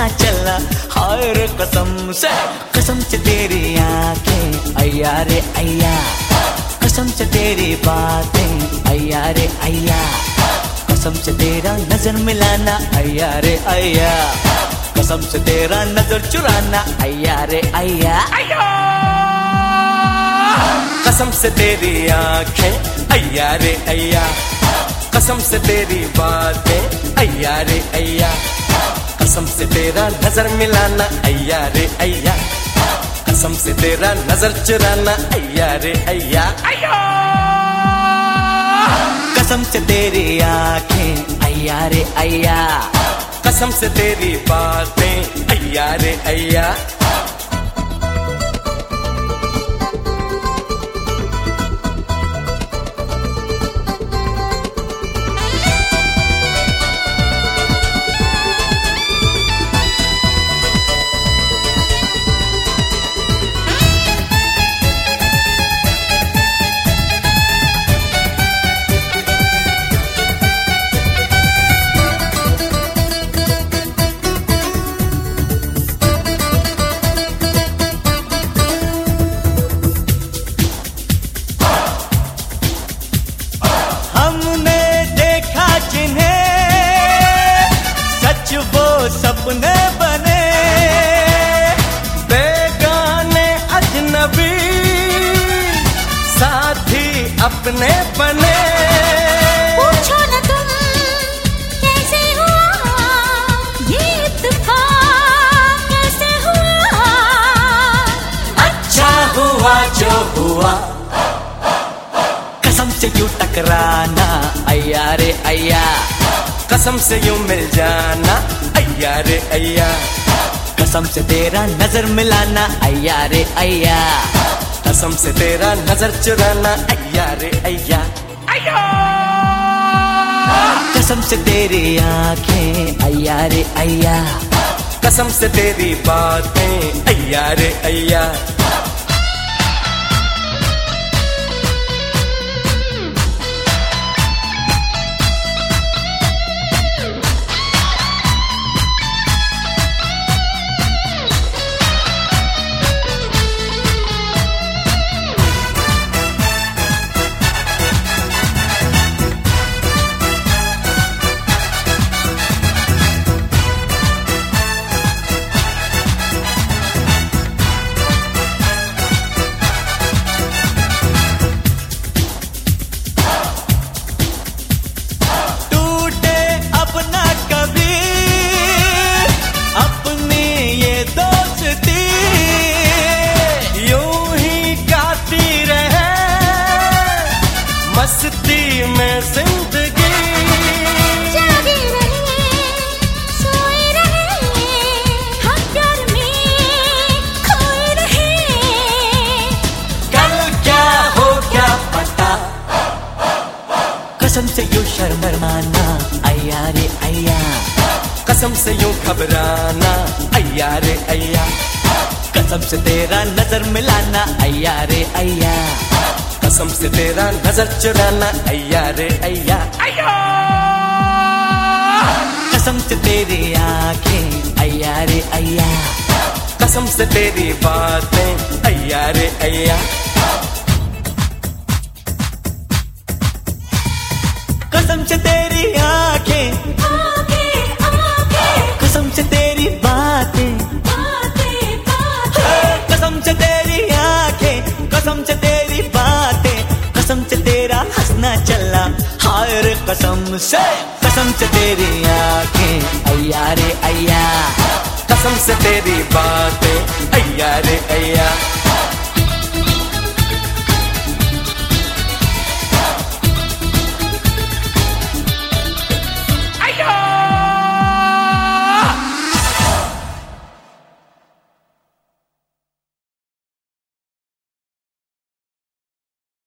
हंसना चला, हाय रे कसम से तेरी आंखें अय्या रे अय्या, कसम से तेरी बातें अय्या रे अय्या, कसम से तेरा नजर मिलाना अय्या रे अय्या, कसम से तेरा नजर चुराना अय्या रे अय्या। कसम से तेरी आंखें अय्या रे अय्या, कसम से तेरी बातें अय्या रे अय्या, कसम से तेरा नजर मिलाना अय्या रे अय्या, कसम से तेरा नजर चुराना अय्या रे अय्या। कसम से तेरी आंखें अय्या रे अय्या, कसम से तेरी बातें अय्या रे अय्या। सपने बने बेगाने अजनबी, साथी अपने बने। पूछो न तुम कैसे हुआ ये इत्तेफाक, कैसे हुआ। अच्छा हुआ जो हुआ, कसम से यूं टकराना अय्या रे अय्या, कसम से यूं मिल जाना अय्या रे अय्या, कसम से तेरा नजर मिलाना अय्या रे अय्या, कसम से तेरा नजर चुराना अय्या रे अय्या। कसम से तेरी आंखें अय्या रे अय्या, कसम से तेरी बातें अय्या रे अय्या। मस्ती में जिंदगी जागे रहे, सोए रहे, हम प्यार में खोए रहे। कल क्या हो क्या पता, कसम से यूं शर्माना अय्या रे अय्या, कसम से यूं घबराना अय्या रे अय्या, कसम से तेरा नजर मिलाना अय्या रे अय्या, कसम से तेरा नजर चुराना अय्या रे अय्या। कसम से तेरी आंखें अय्या रे अय्या, कसम से तेरी बातें अय्या रे अय्या। कसम से तेरी आंखें, कसम से तेरी बातें, कसम से तेरी आंखें, कसम से तेरी बातें, कसम से तेरा हंसना चला, हाय रे कसम से तेरी आंखें अय्या रे अय्या, कसम से तेरी बातें अय्या रे अय्या।